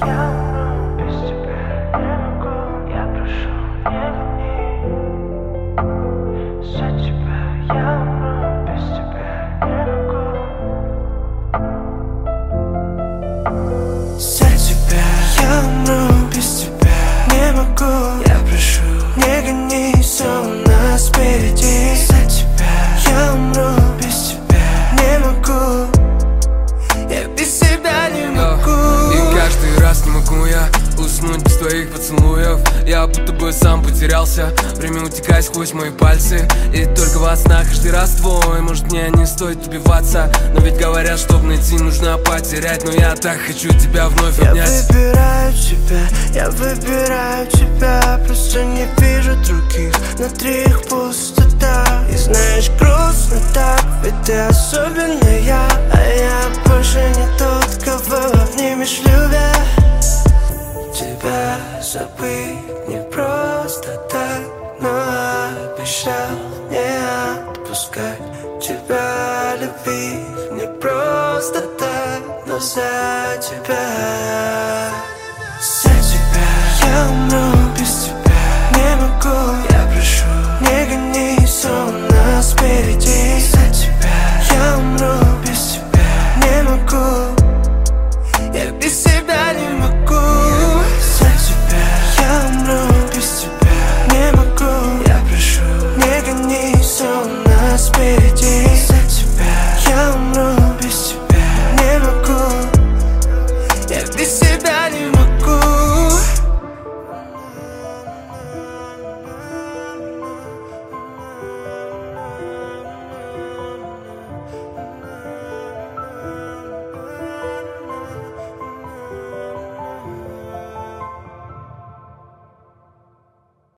Я умру без тебя, не могу. Я прошу, не гони. За тебя я умру, без тебя не могу. За тебя я умру, без тебя не могу. Я прошу, не гони, все у нас впереди. За тебя я умру, без тебя не могу. Я без тебя не могу. И каждый раз не могу я уснуть без твоих поцелуев. Я будто бы сам потерялся, время утекает сквозь мои пальцы. И только во снах каждый раз твой. Может, мне не стоит убиваться, но ведь говорят, чтоб найти, нужно потерять. Но я так хочу тебя вновь обнять. Я выбираю тебя, просто не вижу других. Внутри их пустота. И знаешь, грустно так, ведь ты особенная. А я больше не тот, кого обнимешь, любя. Тебя забыть не просто так, но обещал не отпускать. Тебя любить не просто так, но за тебя. За тебя я умру, без тебя не могу.